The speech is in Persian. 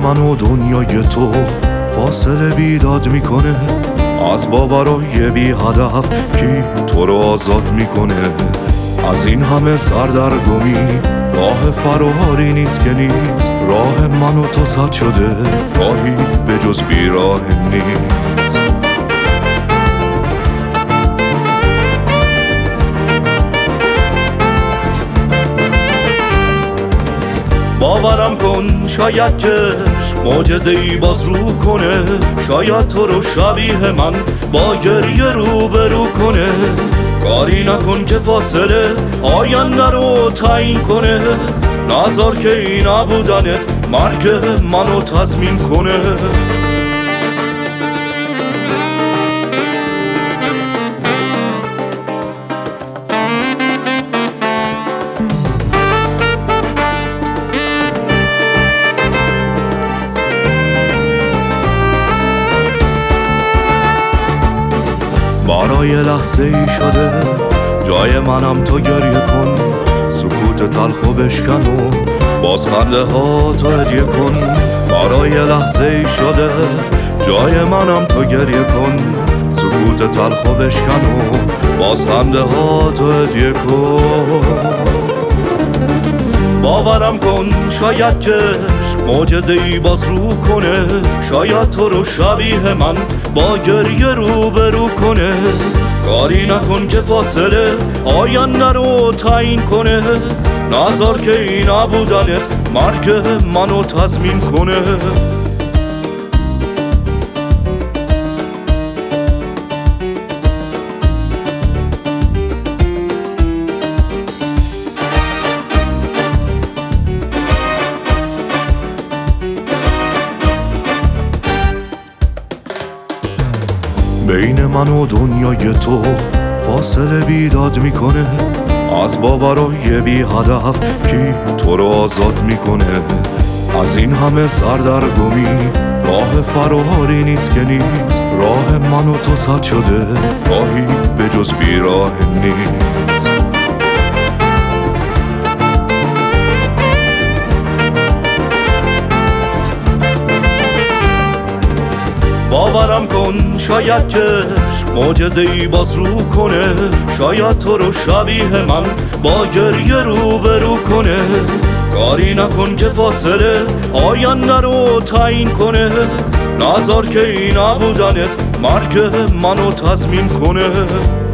من و دنیای تو فاصله بیداد میکنه، از باورای بی هدف کی تو رو آزاد میکنه. از این همه سردرگمی راه فراری نیست که نیست، راه من و تو سد شده راهی به جز بیراه نیست. باورم کن شاید چشم معجزه‌ای باز رو کنه، شاید تو رو شبیه من با گریه روبرو کنه. کاری نکن که فاصله آینده رو تعیین کنه، نذار که این نبودنت مرگ منو تضمین کنه. برای لحظه ای شده جای منم تو گریه کن، سکوت تلخو بشکن و باز خنده ها تو هدیه کن. برای لحظه ای شده جای منم تو گریه کن، سکوت تلخو بشکن و باز خنده ها تو هدیه کن. باورم کن شاید چشم معجزه‌ای باز رو کنه، شاید تو رو شبیه من با گریه روبرو کنه. کاری نکن که فاصله آینده رو تعیین کنه، نذار که این نبودنت مرگ منو تضمین کنه. بین من و دنیای تو فاصله بیداد میکنه، از باورای بی هدف کی تو رو آزاد میکنه. از این همه سردرگمی راه فراری نیست که نیست، راه من و تو سد شده راهی به جز بیراه نیست. باورم کن شاید چشم معجزه‌ای باز رو کنه، شاید تو رو شبیه من با گریه روبرو کنه. کاری نکن که فاصله آینده رو تعیین کنه، نذار که این نبودنت مرگ منو تضمین کنه.